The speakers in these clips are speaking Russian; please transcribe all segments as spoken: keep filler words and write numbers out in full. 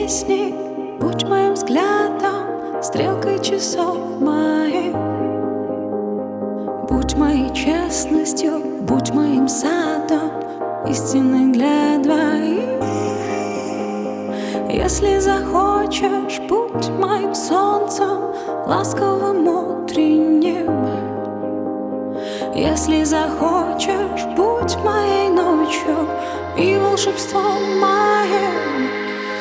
песни, будь моим взглядом, стрелкой часов моих. Будь моей честностью, будь моим садом, истиной для двоих. Если захочешь, будь моим солнцем, ласковым утренним. Если захочешь, будь моей ночью и волшебством моим.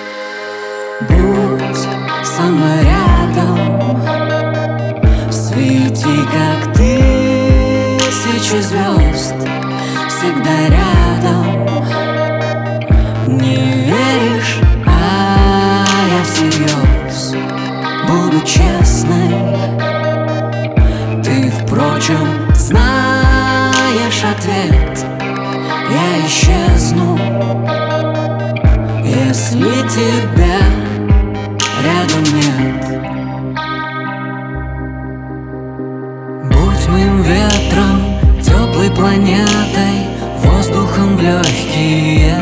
Будь со мной рядом, свети, как тысячи звезд, всегда рядом. Не веришь, а я всерьез буду честной. Ты, впрочем, знаешь ответ. Я исчезну, если тебя рядом нет. Будь моим ветром, теплой планетой, воздухом в легкие,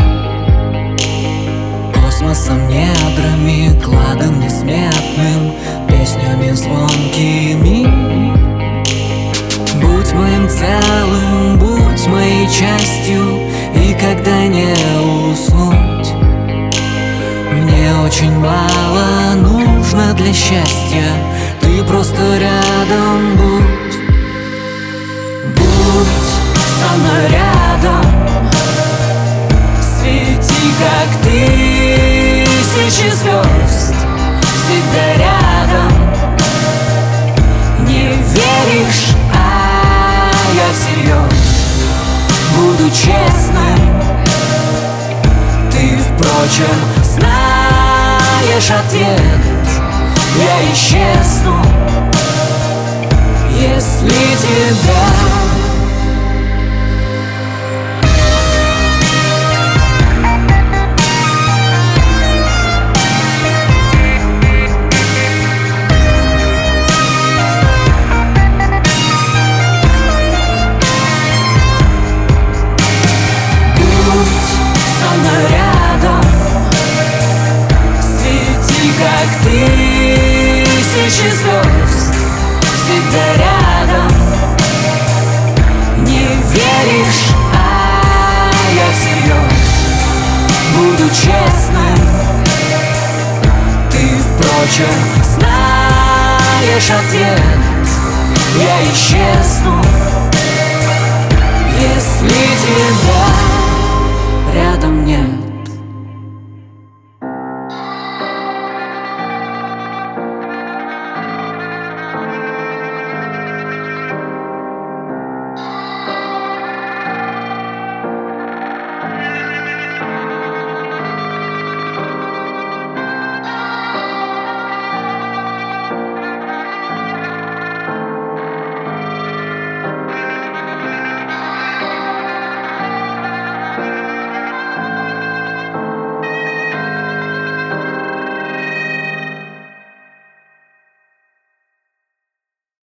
космосом, недрами, кладом несметным, песнями звонкими. Будь моим целым, будь моей частью, и когда не уснуть, мне очень мало нужно для счастья. Ты просто рядом будь. Будь со мной рядом, свети, как тысячи звезд, всегда рядом. Не веришь, а я всерьез буду честным. Ты, впрочем, знаешь ответ. Я исчезну, если тебя как тысячи звезд, всегда рядом. Не веришь, а я всерьез буду честным. Ты, впрочем, знаешь ответ. Я исчезну, если тебя